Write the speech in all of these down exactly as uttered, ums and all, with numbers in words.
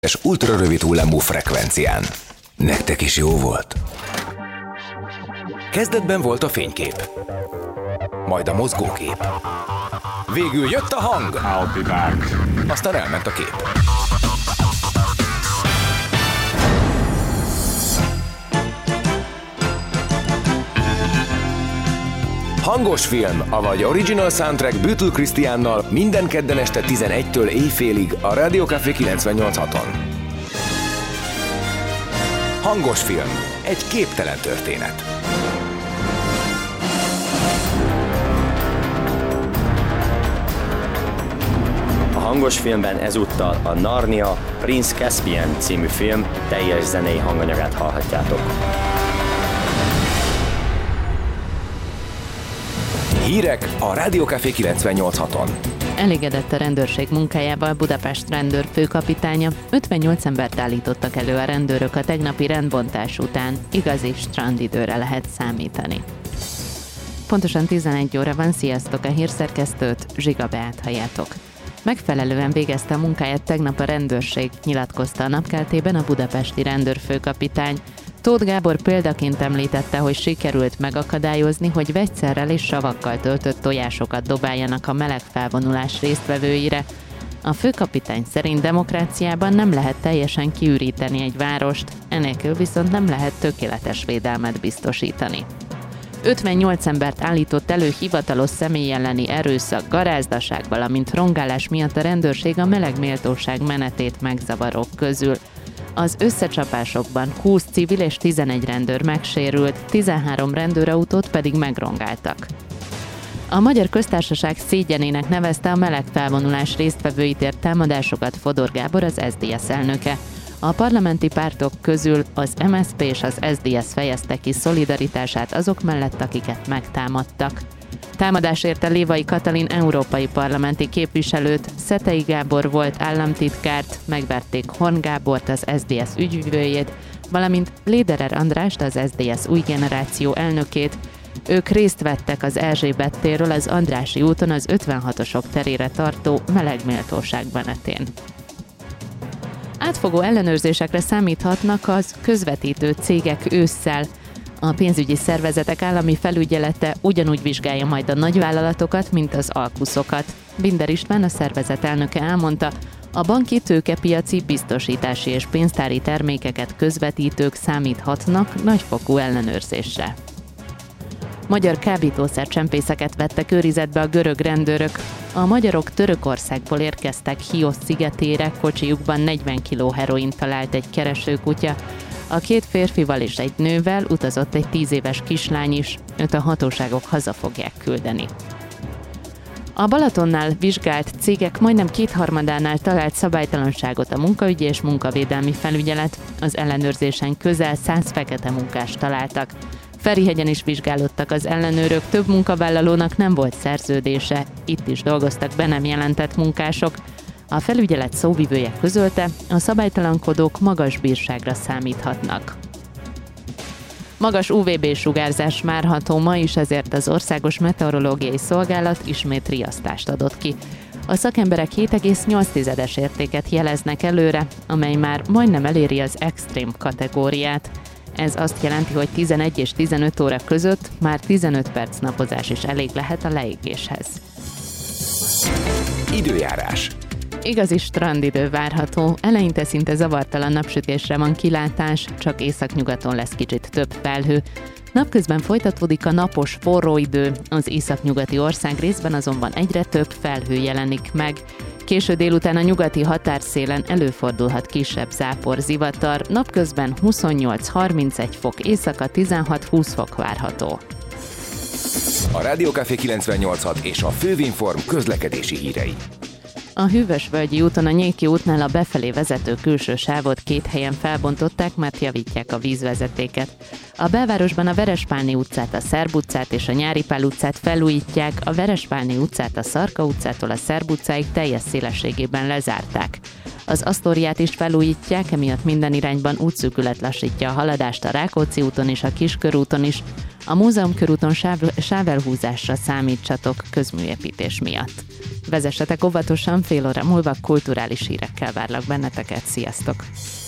és ultrarövid hullámú frekvencián. Nektek is jó volt? Kezdetben volt a fénykép, majd a mozgókép. Végül jött a hang, I'll be back. aztán elment a kép. Hangos film, avagy original soundtrack Böttl Krisztiánnal minden kedden este tizenegytől éjfélig a Rádió Café kilencvennyolc haton. Hangos film, egy képtelen történet. A hangos filmben ezúttal a Narnia Prince Caspian című film teljes zenei hanganyagát hallhatjátok. Hírek a Rádió Café kilencvennyolc haton. Elégedett a rendőrség munkájával Budapest rendőr főkapitánya. ötvennyolc embert állítottak elő a rendőrök a tegnapi rendbontás után. Igazi strandidőre lehet számítani. Pontosan tizenegy óra van, sziasztok, a hírszerkesztőt, Zsiga Beát halljátok. Megfelelően végezte a munkáját tegnap a rendőrség, nyilatkozta a Napkeltében a budapesti rendőrfőkapitány. Tóth Gábor példaként említette, hogy sikerült megakadályozni, hogy vegyszerrel és savakkal töltött tojásokat dobáljanak a meleg felvonulás résztvevőire. A főkapitány szerint demokráciában nem lehet teljesen kiüríteni egy várost, enélkül viszont nem lehet tökéletes védelmet biztosítani. ötvennyolc embert állított elő hivatalos személy elleni erőszak, garázdaság, valamint rongálás miatt a rendőrség a meleg méltóság menetét megzavarók közül. Az összecsapásokban húsz civil és tizenegy rendőr megsérült, tizenhárom rendőrautót pedig megrongáltak. A Magyar Köztársaság szégyenének nevezte a meleg felvonulás résztvevőit ért támadásokat Fodor Gábor, az es zé dé es elnöke. A parlamenti pártok közül az em es zé pé és az es zé dé es fejezte ki szolidaritását azok mellett, akiket megtámadtak. Támadás érte Lévai Katalin európai parlamenti képviselőt, Szetei Gábor volt államtitkárt, megverték Horn Gábort, az es zé dé es ügyvivőjét, valamint Léderer Andrást, az es zé dé es új generáció elnökét. Ők részt vettek az Erzsébet térről az Andrássy úton az ötvenhatosok terére tartó melegméltóság menetén. Átfogó ellenőrzésekre számíthatnak az közvetítő cégek ősszel. A pénzügyi szervezetek állami felügyelete ugyanúgy vizsgálja majd a nagyvállalatokat, mint az alkuszokat. Binder István, a szervezet elnöke elmondta, a banki, tőkepiaci, biztosítási és pénztári termékeket közvetítők számíthatnak nagyfokú ellenőrzésre. Magyar kábítószercsempészeket vettek őrizetbe a görög rendőrök. A magyarok Törökországból érkeztek Chios szigetére, kocsijukban negyven kiló heroint talált egy keresőkutya. A két férfival és egy nővel utazott egy tíz éves kislány is, őt a hatóságok haza fogják küldeni. A Balatonnál vizsgált cégek majdnem kétharmadánál talált szabálytalanságot a munkaügyi és munkavédelmi felügyelet, az ellenőrzésen közel száz fekete munkást találtak. Ferihegyen is vizsgálódtak az ellenőrök, több munkavállalónak nem volt szerződése, itt is dolgoztak be nem jelentett munkások. A felügyelet szóvivője közölte, a szabálytalankodók magas bírságra számíthatnak. Magas u vé bé-sugárzás várható ma is, ezért az Országos Meteorológiai Szolgálat ismét riasztást adott ki. A szakemberek hét egész nyolc tizedes értéket jeleznek előre, amely már majdnem eléri az extrém kategóriát. Ez azt jelenti, hogy tizenegy és tizenöt óra között már tizenöt perc napozás is elég lehet a leégéshez. Időjárás. Igazi strandidő várható, eleinte szinte zavartalan napsütésre van kilátás, csak északnyugaton lesz kicsit több felhő. Napközben folytatódik a napos, forró idő, az északnyugati országrészben azonban egyre több felhő jelenik meg. Késő délután a nyugati határszélen előfordulhat kisebb zápor, zivatar, napközben huszonnyolc harmincegy fok, éjszaka tizenhat-húsz fok várható. A Rádió Café kilencvennyolc hat és a Fővinform közlekedési hírei. A Hűvösvölgyi úton a Nyéki útnál a befelé vezető külső sávot két helyen felbontották, mert javítják a vízvezetéket. A belvárosban a Verespálné utcát, a Szerb utcát és a Nyári Pál utcát felújítják, a Verespálné utcát a Szarka utcától a Szerb utcáig teljes szélességében lezárták. Az Asztóriát is felújítják, emiatt minden irányban útszűkület lassítja a haladást a Rákóczi úton és a Kiskörúton is. A múzeum körúton sáv, sávelhúzásra számítsatok közműépítés miatt. Vezessetek óvatosan, fél óra múlva kulturális hírekkel várlak benneteket. Sziasztok!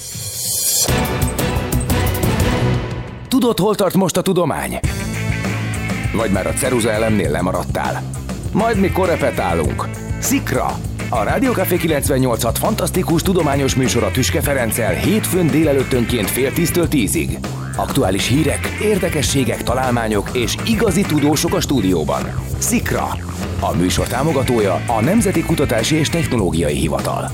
Tudod, hol tart most a tudomány? Vagy már a ceruza elemnél lemaradtál? Majd mikor repetálunk? Szikra! A Rádiókafé kilencvennyolc hat fantasztikus tudományos műsora Tüske Ferenccel hétfőn délelőttönként fél tíztől tízig. Aktuális hírek, érdekességek, találmányok és igazi tudósok a stúdióban. Szikra! A műsor támogatója a Nemzeti Kutatási és Technológiai Hivatal.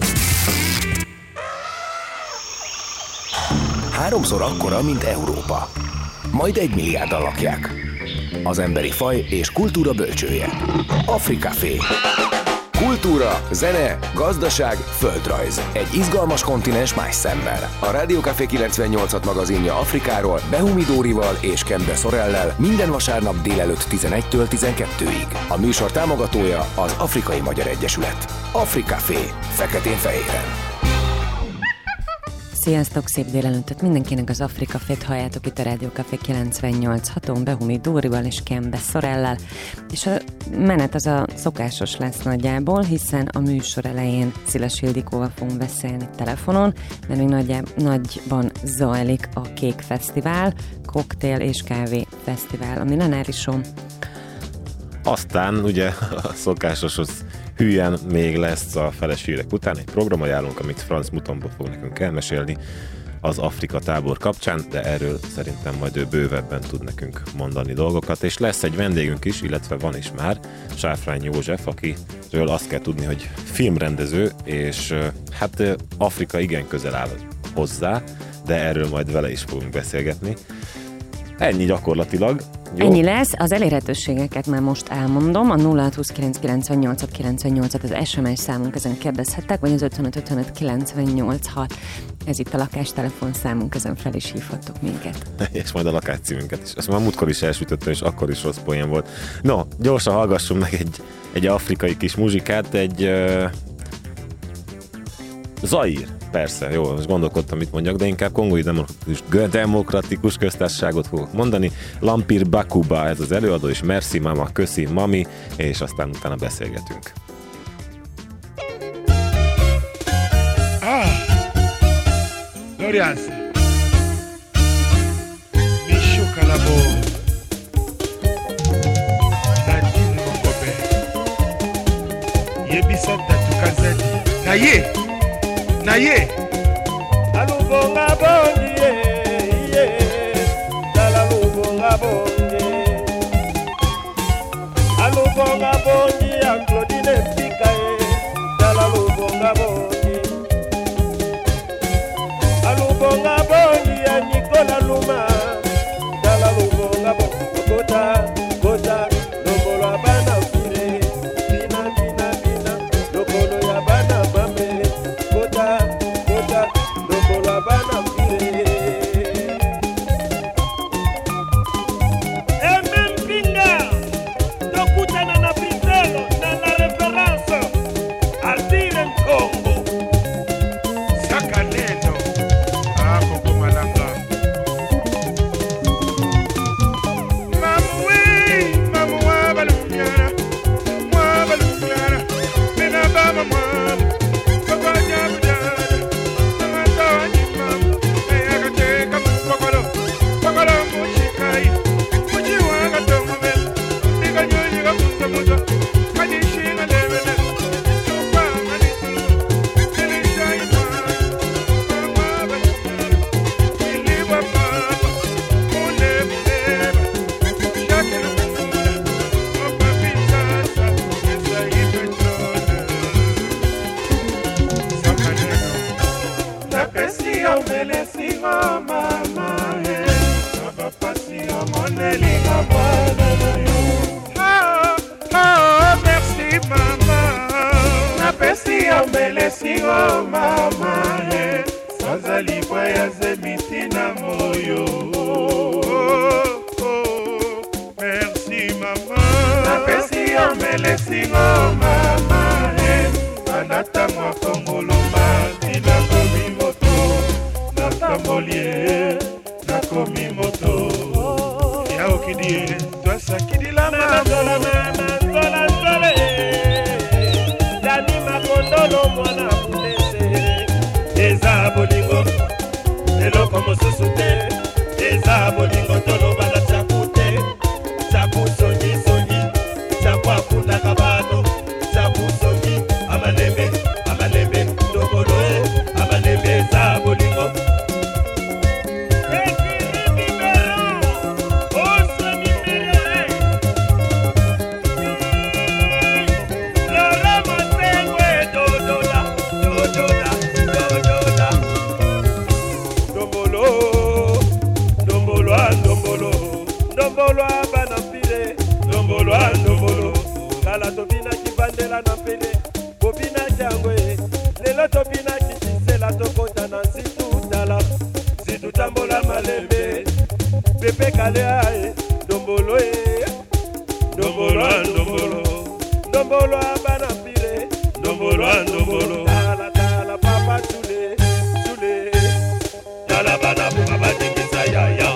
Háromszor akkora, mint Európa. Majd egy milliárdan lakják. Az emberi faj és kultúra bölcsője. Afrikafé. Kultúra, zene, gazdaság, földrajz. Egy izgalmas kontinens más szemmel. A Rádiókafé kilencvennyolc hat magazinja Afrikáról Behumi Dórival és Kembe Sorellel minden vasárnap délelőtt tizenegytől tizenkettőig. A műsor támogatója az Afrikai Magyar Egyesület. Afrikafé. Feketén-fehéren. Sziasztok, szép délelőttet mindenkinek, az Afrikafét halljátok itt a Rádiókafé kilencvennyolc haton Behumi Dórival és Kembe Sorellel, és a menet az a szokásos lesz nagyjából, hiszen a műsor elején Szilas Ildikóval fogunk beszélni telefonon, mert még nagyjából, nagyban zajlik a Kék Fesztivál, koktél és kávé fesztivál, ami Lenárison. Aztán ugye a szokásoshoz hülyen még lesz a feles hírek után egy programajánlónk, amit Franz Mutombo fog nekünk elmesélni az Afrika tábor kapcsán, de erről szerintem majd ő bővebben tud nekünk mondani dolgokat, és lesz egy vendégünk is, illetve van is már, Sáfrány József, akiről azt kell tudni, hogy filmrendező, és hát Afrika igen közel áll hozzá, de erről majd vele is fogunk beszélgetni. Ennyi gyakorlatilag. Jó. Ennyi lesz, az elérhetőségeket már most elmondom, a nulla hat huszonkilenc kilencvennyolc kilencvennyolc az es em es számunk, ezen kérdezhettek, vagy az ötvenöt ötvenöt kilencvennyolc hat. Ez itt a lakástelefon számunk, ezen fel is hívhattok minket. És majd a lakáscímünket is. Azt már múltkor is elsütöttem, és akkor is rossz poén volt. No, gyorsan hallgassunk meg egy, egy afrikai kis muzsikát, egy uh, Zaír. Persze, jó, most gondolkodtam, mit mondjak, de inkább Kongói Demokratikus, Demokratikus Köztársaságot fogok mondani. Lampir Bakuba, ez az előadó, és Merci Mama, köszi Mami, és aztán utána beszélgetünk. Ah, Dorian, Michou Kalabo, Nadine Mokobe, Yebisa Tatukazadi, Naye! Naye alubonga bongi ye dala lubonga bongi alubonga bongi ya Claudine Pika ye dala lubonga bongi alubonga bongi ya Nicola Luma dala lubonga bongi kota kota lobolo abana fure bina bina bina lobolo ya bana mame kota kota lobolo abana fure Emen Pinga dokutana na Briselo na la reference al dire Congo Sakaneno ako kumalanga Mamwe mamwa balunyana mwa balunyana mena bama mwa baganya bujana mata wanyima ayaka teka mukokolo kokolo mushikai mujiwanga tongobe ndikanyoyi kakunzamuza kanyishinga lebele tupanga nitulu elishaima mwa balunyana iliwa mama mulebuleba shakela mukula opapitasa esaipetrole Sakaneno napesi ombelesingo mama e napapasi omonelinga mwana na yo Oh, oh, merci mama napesi ombelesingo mama e sazali bwaya zemiti na moyo Oh, oh, merci mama napesi ombelesingo mama e anata mwa kongoloma tina komi moto natambolie nakomi moto yao ye twasakidila Zola mama zola zole Dani makondolo mwana mutese Eza bolingo Eloko mosusu te Eza bolingo tolo bala chakute Chaku sonyi sonyi Chaku afunda kabano Chaku sonyi Amalembe Amalembe Ndobolo Amalembe Eza bolingo Ndombolo abana mpile Ndombolo ndombolo Kala tobina kibandela na mpele Bobina jangwe Lelo tobina kichisela tokota na nsitu tala Nsitu tambola malembe Pepe kale ae Ndombolo e Ndombolo ndombolo Ndombolo abana mpile Ndombolo ndombolo Tala tala papa chule Chule Tala bana buka batikisa ya ya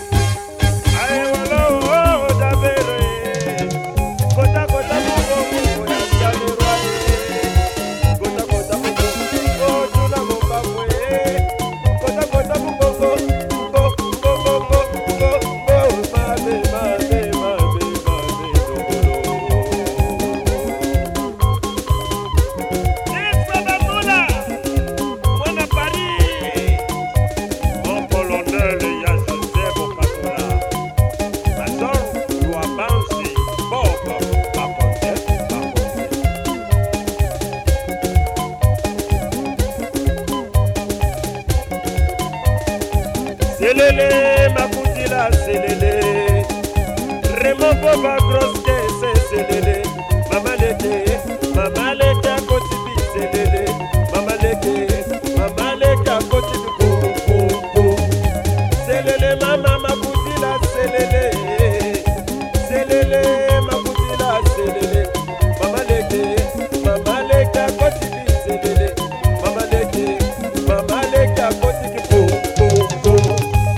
Selele makutila selele Remo boba groske se selele Mama leke, mama leke akotibi selele Mama leke, mama leke akotibi kum kum kum Selele mama makutila selele Selele makutila selele Mama leke, mama leke akotibi selele Mama leke, mama leke akotibi kum kum kum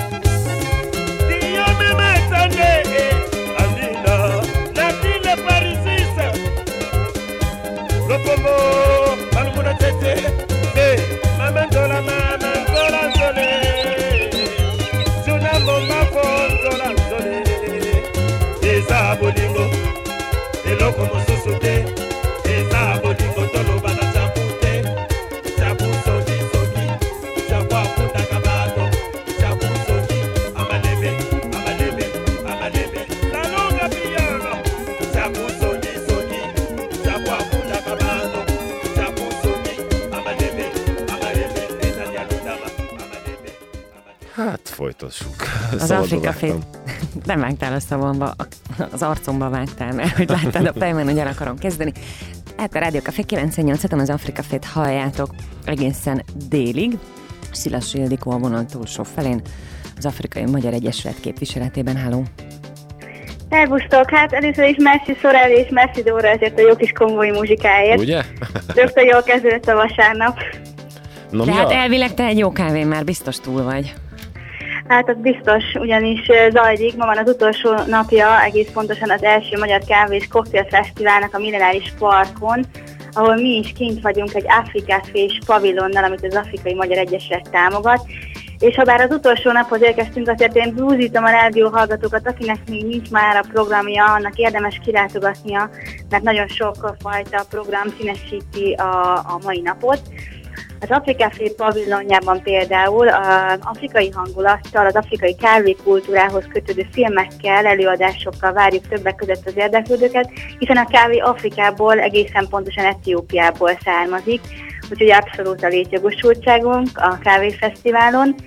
Bolingo, eloko mosusu te, eza bolingo tolo bana chapute, chapu soji soji, chapu afunda kabato, chapu soji, amalebe, amalebe, amalebe, lalonga piyano, chapu soji soji, chapu afunda kabato, chapu soji, amalebe, amalebe, eza nyaludama, amalebe, amalebe. Hát folytassuk. Az Afrika Fét nem vágtál a szavamba, az arcomba vágtál, mert hogy láttad a fejben, hogy el akarom kezdeni. Hát a Rádió Café kilencvennyolc az Afrika Fét halljátok egészen délig. Szilas Ildikó a vonal túlsó felén, az Afrikai Magyar Egyesület képviseletében. Háló! Szervusztok! Hát először is merci Sorel és merci Dóra ezért a jó kis konvoi muzsikáért. Ugye? Rögtön jól kezdődött a vasárnap. No, De mi hát a... elvileg te egy jó kávén már biztos túl vagy. Hát az biztos, ugyanis zajlik, ma van az utolsó napja, egész pontosan az első Magyar Kávé és Koktél Fesztiválnak a Millenáris Parkon, ahol mi is kint vagyunk egy Afrika Fés pavilonnal, amit az Afrikai Magyar Egyesület támogat. És ha bár az utolsó naphoz érkeztünk, azért én búzítom a rádió hallgatókat, akinek még nincs már a programja, annak érdemes kilátogatnia, mert nagyon sok fajta program színesíti a, a mai napot. Az Afrika Fé pavilonjában például az afrikai hangulattal, az afrikai kávékultúrához kötődő filmekkel, előadásokkal várjuk többek között az érdeklődőket, hiszen a kávé Afrikából, egészen pontosan Etiópiából származik, úgyhogy abszolút a létjogosultságunk a kávéfesztiválon.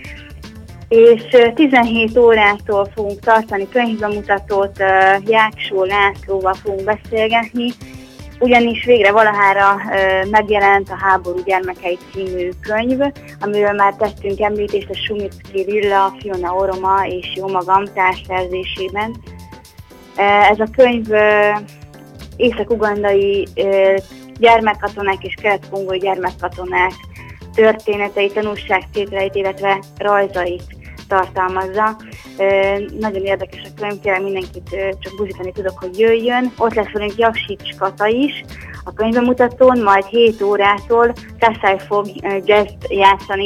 És tizenhét órától fogunk tartani könyvbemutatót, Jáksó Lászlóval fogunk beszélgetni, ugyanis végre valahára uh, megjelent a Háború gyermekei című könyv, amiről már tettünk említést a Sumitki Rilla, Fiona Oroma és jó magam társszerzésében. Uh, ez a könyv uh, észak-ugandai uh, gyermekkatonák és kelet-kongói gyermekkatonák történeteit, tanulságtételeit, illetve rajzait tartalmazza. Nagyon érdekes a könyv, tényleg mindenkit csak buzítani tudok, hogy jöjjön. Ott lesz velünk Jaksics Kata is a könyvemutatón, majd hét órától Kassai fog jazz játszani